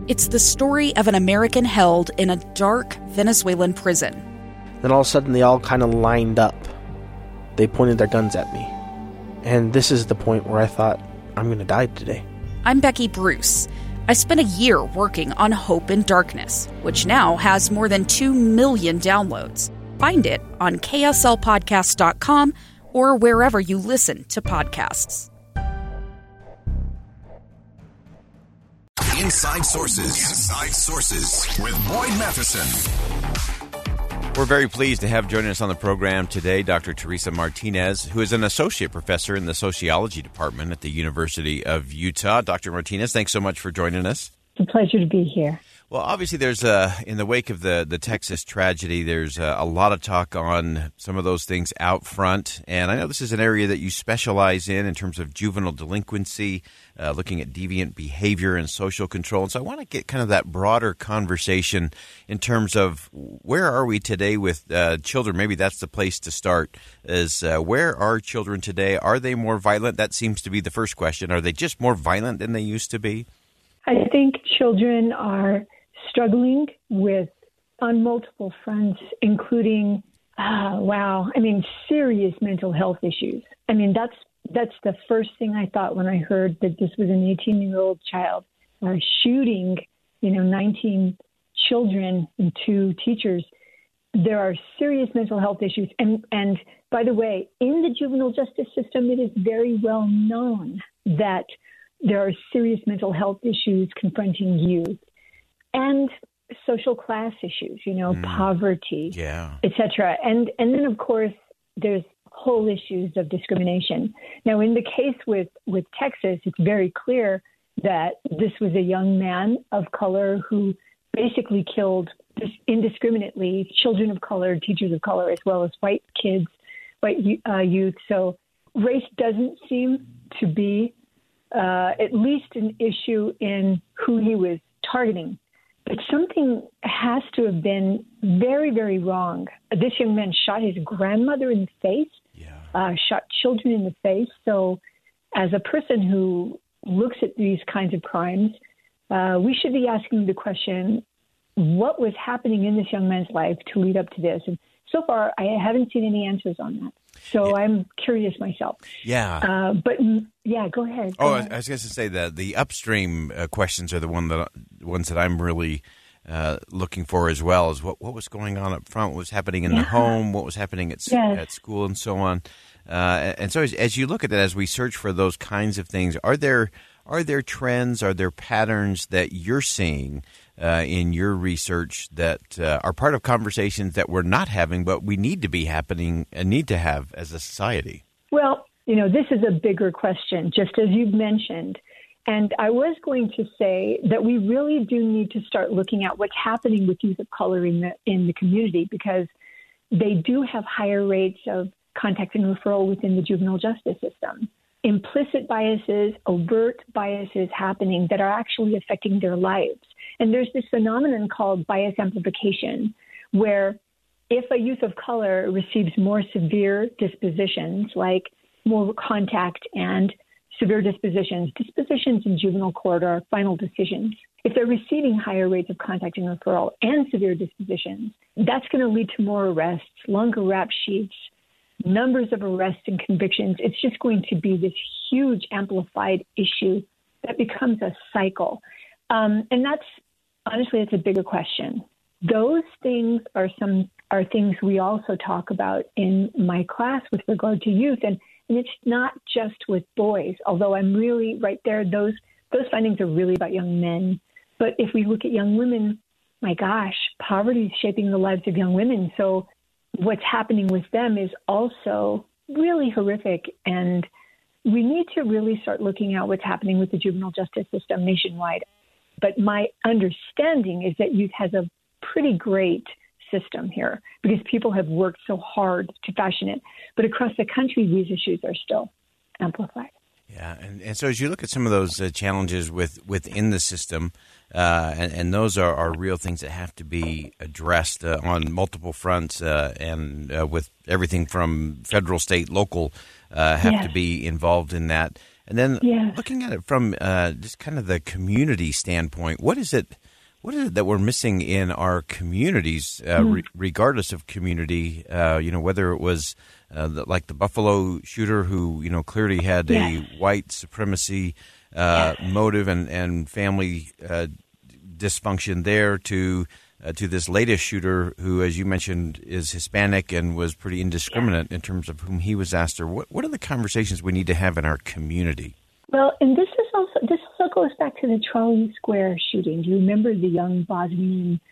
It's the story of an American held in a dark Venezuelan prison. Then all of a sudden they all kind of lined up. They pointed their guns at me. And this is the point where I thought, I'm going to die today. I'm Becky Bruce. I spent a year working on Hope in Darkness, which now has more than 2 million downloads. Find it on kslpodcast.com or wherever you listen to podcasts. Inside Sources with Boyd Matheson. We're very pleased to have joining us on the program today Dr. Teresa Martinez, who is an associate professor in the sociology department at the University of Utah. Dr. Martinez, thanks so much for joining us. It's a pleasure to be here. Well, obviously, there's in the wake of the Texas tragedy, there's a lot of talk on some of those things out front. And I know this is an area that you specialize in terms of juvenile delinquency, looking at deviant behavior and social control. And so I want to get kind of that broader conversation in terms of where are we today with children? Maybe that's the place to start, is where are children today? Are they more violent? That seems to be the first question. Are they just more violent than they used to be? I think children are struggling on multiple fronts, including, serious mental health issues. I mean, that's the first thing I thought when I heard that this was an 18-year-old child shooting, 19 children and 2 teachers. There are serious mental health issues. And by the way, in the juvenile justice system, it is very well known that there are serious mental health issues confronting youth. And social class issues, poverty, et cetera. And then, of course, there's whole issues of discrimination. Now, in the case with Texas, it's very clear that this was a young man of color who basically killed indiscriminately children of color, teachers of color, as well as white kids, youth. So race doesn't seem to be at least an issue in who he was targeting. But something has to have been very, very wrong. This young man shot his grandmother in the face, shot children in the face. So as a person who looks at these kinds of crimes, we should be asking the question, what was happening in this young man's life to lead up to this? And so far, I haven't seen any answers on that. So I'm curious myself. Yeah. Go ahead. I was going to say that the upstream questions are the ones that I'm really looking for as well. Is what was going on up front? What was happening in the home? What was happening at school, and so on. And so as you look at that, as we search for those kinds of things, are there trends? Are there patterns that you're seeing in your research that are part of conversations that we're not having, but we need to be happening and need to have as a society? Well, this is a bigger question, just as you've mentioned. And I was going to say that we really do need to start looking at what's happening with youth of color in the community, because they do have higher rates of contact and referral within the juvenile justice system. Implicit biases, overt biases happening that are actually affecting their lives. And there's this phenomenon called bias amplification, where if a youth of color receives more severe dispositions, like more contact and severe dispositions in juvenile court are final decisions. If they're receiving higher rates of contact and referral and severe dispositions, that's going to lead to more arrests, longer rap sheets, numbers of arrests and convictions. It's just going to be this huge amplified issue that becomes a cycle. And it's a bigger question. Those things are things we also talk about in my class with regard to youth. And it's not just with boys, although I'm really right there. Those findings are really about young men. But if we look at young women, my gosh, poverty is shaping the lives of young women. So what's happening with them is also really horrific. And we need to really start looking at what's happening with the juvenile justice system nationwide. But my understanding is that youth has a pretty great system here because people have worked so hard to fashion it. But across the country, these issues are still amplified. Yeah, and so as you look at some of those challenges within the system, and those are real things that have to be addressed on multiple fronts, and with everything from federal, state, local have to be involved in that. And then looking at it from just kind of the community standpoint, what is it What is it that we're missing in our communities, regardless of community? Whether it was like the Buffalo shooter who, clearly had a white supremacy motive and family dysfunction there, to this latest shooter who, as you mentioned, is Hispanic and was pretty indiscriminate in terms of whom he was after. What are the conversations we need to have in our community? Well, and this also goes back to the Trolley Square shooting. Do you remember the young Bosnian?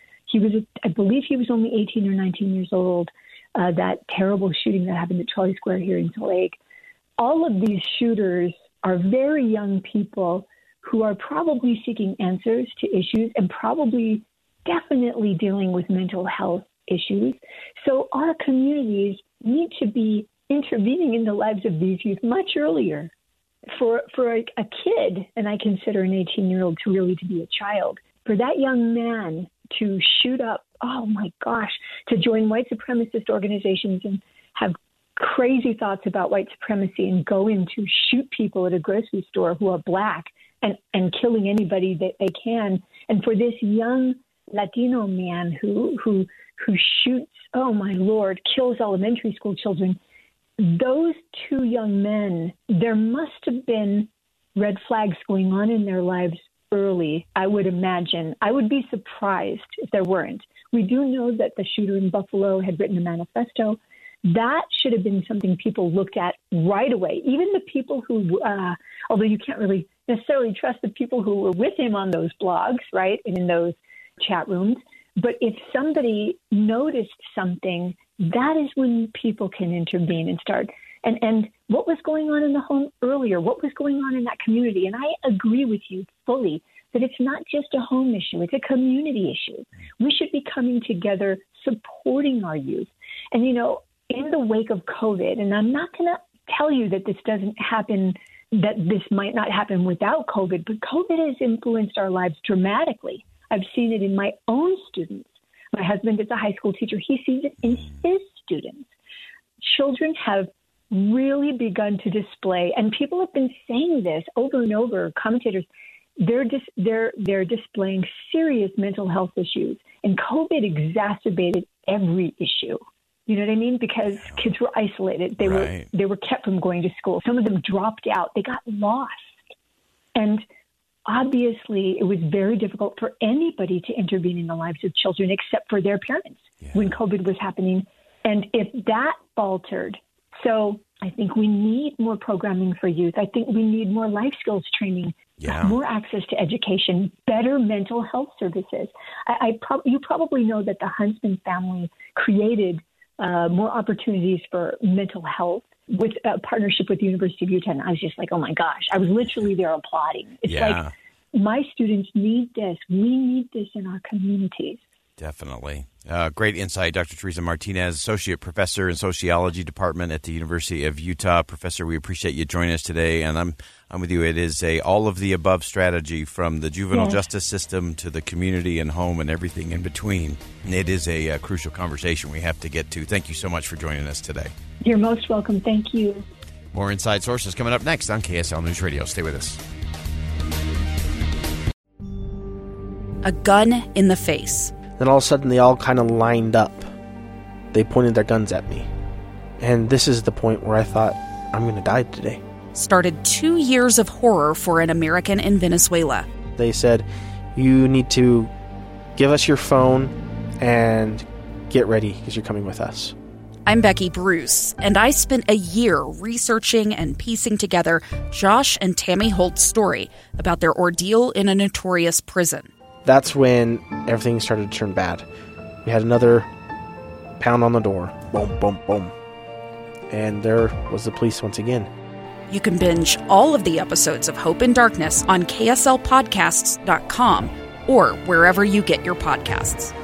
I believe he was only 18 or 19 years old. That terrible shooting that happened at Trolley Square here in Salt Lake. All of these shooters are very young people who are probably seeking answers to issues and probably definitely dealing with mental health issues. So our communities need to be intervening in the lives of these youth much earlier. For a kid, and I consider an 18-year-old to really to be a child, for that young man to shoot up, oh my gosh, to join white supremacist organizations and have crazy thoughts about white supremacy and go in to shoot people at a grocery store who are black and killing anybody that they can. And for this young Latino man who shoots, oh my Lord, kills elementary school children, those two young men, there must have been red flags going on in their lives early, I would imagine. I would be surprised if there weren't. We do know that the shooter in Buffalo had written a manifesto. That should have been something people looked at right away. Even the people who, although you can't really necessarily trust the people who were with him on those blogs, right, and in those chat rooms. But if somebody noticed something, that is when people can intervene and start. And what was going on in the home earlier? What was going on in that community? And I agree with you fully that it's not just a home issue. It's a community issue. We should be coming together, supporting our youth. And, in the wake of COVID, and I'm not going to tell you that this doesn't happen, that this might not happen without COVID, but COVID has influenced our lives dramatically. I've seen it in my own students. My husband is a high school teacher. He sees it in his students. Children have really begun to display, and people have been saying this over and over, commentators, they're displaying serious mental health issues. And COVID exacerbated every issue. You know what I mean? Because kids were isolated. They were kept from going to school. Some of them dropped out. They got lost. And obviously, it was very difficult for anybody to intervene in the lives of children except for their parents when COVID was happening. And if that faltered, so I think we need more programming for youth. I think we need more life skills training, more access to education, better mental health services. You probably know that the Huntsman family created more opportunities for mental health with a partnership with the University of Utah. And I was just like, oh my gosh, I was literally there applauding. It's like, my students need this. We need this in our communities. Definitely. Great insight, Dr. Teresa Martinez, Associate Professor in Sociology Department at the University of Utah. Professor, we appreciate you joining us today, and I'm with you. It is a all-of-the-above strategy from the juvenile justice system to the community and home and everything in between. And it is a crucial conversation we have to get to. Thank you so much for joining us today. You're most welcome. Thank you. More Inside Sources coming up next on KSL News Radio. Stay with us. A gun in the face. Then all of a sudden, they all kind of lined up. They pointed their guns at me. And this is the point where I thought, I'm going to die today. Started 2 years of horror for an American in Venezuela. They said, you need to give us your phone and get ready because you're coming with us. I'm Becky Bruce, and I spent a year researching and piecing together Josh and Tammy Holt's story about their ordeal in a notorious prison. That's when everything started to turn bad. We had another pound on the door. Boom, boom, boom. And there was the police once again. You can binge all of the episodes of Hope in Darkness on KSLPodcasts.com or wherever you get your podcasts.